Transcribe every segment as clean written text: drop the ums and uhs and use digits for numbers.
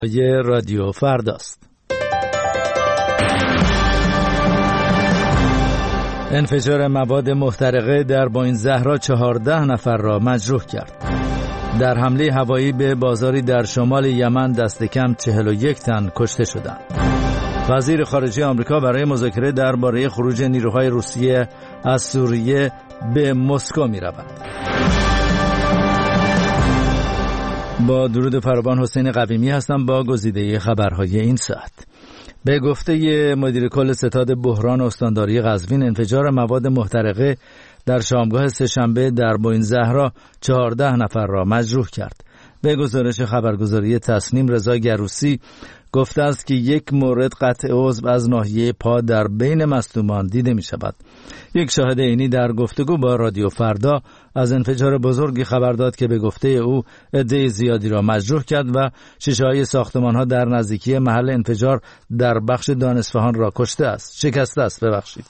رادیو فرداست. انفجار مواد محترقه در بوئینگ زهرا 14 نفر را مجروح کرد. در حمله هوایی به بازاری در شمال یمن دست کم 41 تن کشته شدند. وزیر خارجه آمریکا برای مذاکره درباره خروج نیروهای روسیه از سوریه به مسکو می‌رود. با درود فراوان، حسین قویمی هستم با گزیده خبرهای این ساعت. به گفته مدیر کل ستاد بحران استانداری قزوین، انفجار مواد محترقه در شامگاه سه‌شنبه در بوئینگ زهرا 14 نفر را مجروح کرد. به گزارش خبرگزاری تصنیم، رضا گروسی گفته است که یک مورد قطع عضو از ناحیه پا در بین مصدومان دیده می شود. یک شاهد عینی در گفتگو با رادیو فردا از انفجار بزرگی خبر داد که به گفته او عده زیادی را مجروح کرد و شیشه‌های ساختمان‌ها در نزدیکی محل انفجار در بخش داناصفهان را شکسته است.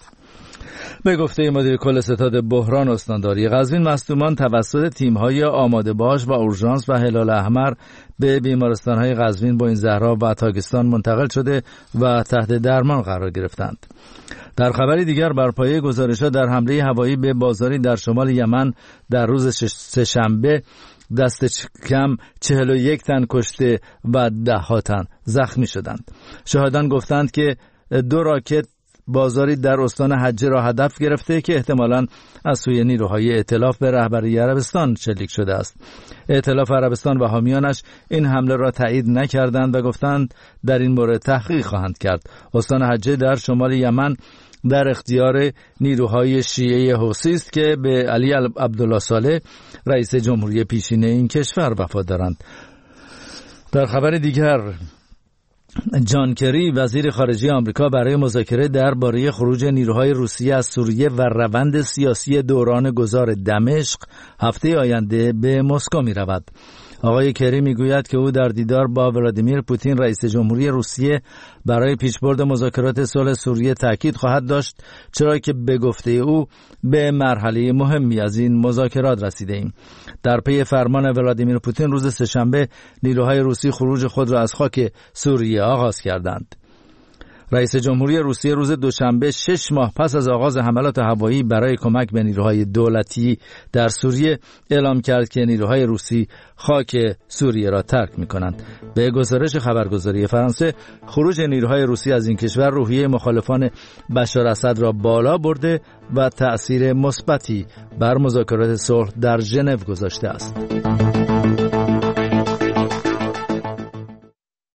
به گفته مدیر کل ستاد بحران استانداری قزوین، مصدومان توسط تیم‌های آماده باش و اورژانس و هلال احمر به بیمارستان‌های قزوین، بوئینگ زهرا و تاکستان منتقل شده و تحت درمان قرار گرفتند. در خبری دیگر، بر پایه گزارش‌ها در حمله هوایی به بازاری در شمال یمن در روز سه‌شنبه دست کم 41 تن کشته و 10 تن زخمی شدند. شاهدان گفتند که 2 راکت بازاری در استان حجه را هدف گرفته که احتمالاً از سوی نیروهای ائتلاف به رهبری عربستان شلیک شده است. ائتلاف عربستان و حامیانش این حمله را تایید نکردند و گفتند در این مورد تحقیق خواهند کرد. استان حجه در شمال یمن در اختیار نیروهای شیعه حوثی است که به علی عبدالله صالح، رئیس جمهوری پیشین این کشور، وفادارند. در خبر دیگر، جان کری، وزیر خارجه آمریکا، برای مذاکره درباره خروج نیروهای روسیه از سوریه و روند سیاسی دوران گذار دمشق هفته آینده به مسکو می رود. آقای کری می گوید که او در دیدار با ولادیمیر پوتین، رئیس جمهوری روسیه، برای پیشبرد مذاکرات صلح سوریه تاکید خواهد داشت، چرا که به گفته او به مرحله مهمی از این مذاکرات رسیده ایم. در پی فرمان ولادیمیر پوتین، روز سه‌شنبه نیروهای روسی خروج خود را از خاک سوریه آغاز کردند. رئیس جمهوری روسیه روز دوشنبه 6 ماه پس از آغاز حملات هوایی برای کمک به نیروهای دولتی در سوریه اعلام کرد که نیروهای روسی خاک سوریه را ترک می‌کنند. به گزارش خبرگزاری فرانسه، خروج نیروهای روسی از این کشور روحیه مخالفان بشار اسد را بالا برده و تأثیر مثبتی بر مذاکرات صلح در ژنو گذاشته است.